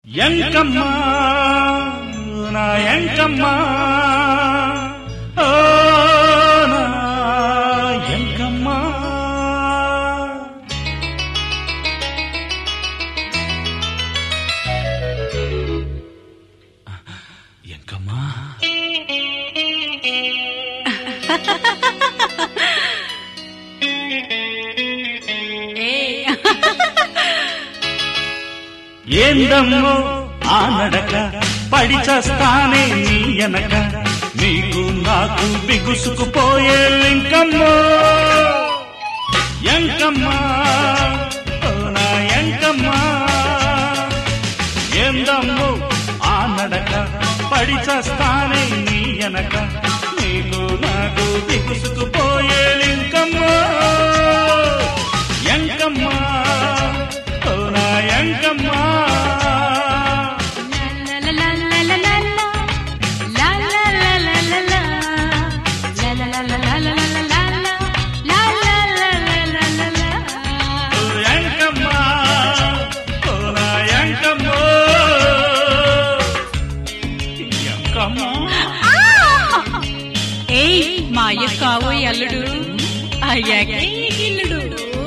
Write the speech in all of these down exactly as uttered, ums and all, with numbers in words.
ఎంకమ్మా నా ఎంకమ్మా ఓ నా ఎంకమ్మా ఎంకమ్మా ఏందమ్మో ఆ నడక పడి చస్తానే నీ ఎనక నీకు నాకు బిగుసుకుపోయే లింకమ్మో ఎంకమ్మా ఓ నా ఎంకమ్మా ఏందమ్మో ఆ నడక పడి చస్తానే నీ ఎనక నీకు నాకు బిగుసుకుపోయే లింకమ్మో ఎంకమ్మా ఓ నా ఎంకమ్మా మా అయ్య కావోయ్ అల్లుడు అయ్యాకే ఇల్లుడు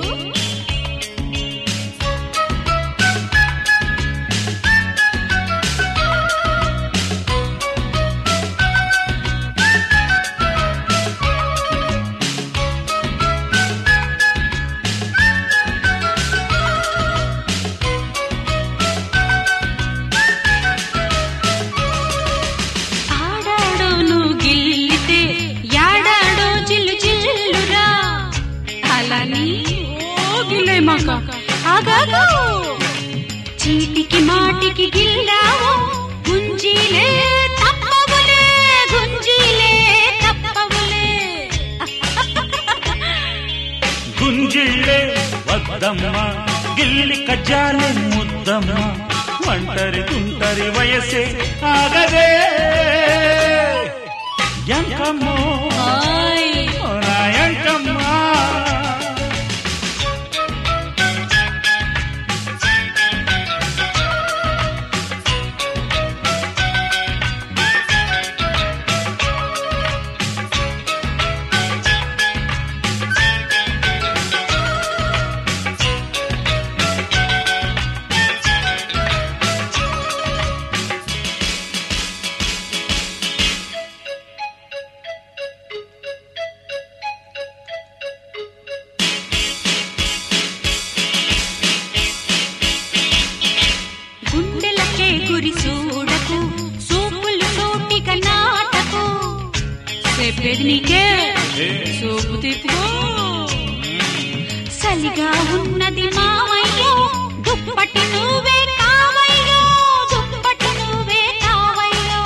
చీటికి మాటికి గిల్లావు గుంజీలే తప్పవులే గుంజీలే తప్పవులే గుంజిళ్ళే వద్దమ్మా గిల్లి కజ్జాలే ముద్దమ్మా ఒంటరి తుంటరి వయసే ఆగదే ఎంకమ్మో నా ఎంకమ్మా చూడకు సూపులు సూటిగా నాటకు చెప్పేది నీకే సూపు తిప్పుకో సలిగా ఉన్నది మావయ్యో దుప్పటి నువ్వే కావయ్యో దుప్పటి నువ్వే కావయ్యో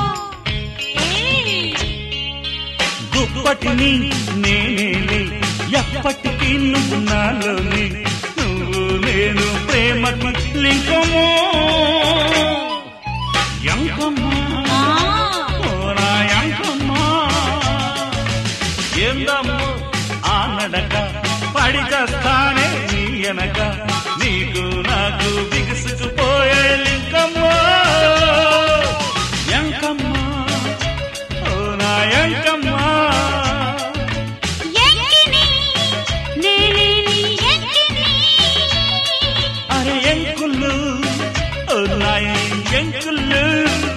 దుప్పటిని నేనేలే ఎప్పటికీ నువ్వు నాలోనే నువ్వు నేను ప్రేమకు లింకమో ఎంకమ్మా ఓ నా ఎంకమ్మా ఏందమ్మో ఆ నడక పడి చస్తానే నీ ఎనక నీకు నాకు బిగుసుకుపోయే లింకమ్మో ఎంకమ్మా ఓ నా ఎంకమ్మా అరే ఎంకులు ఓ నా ఎంకులు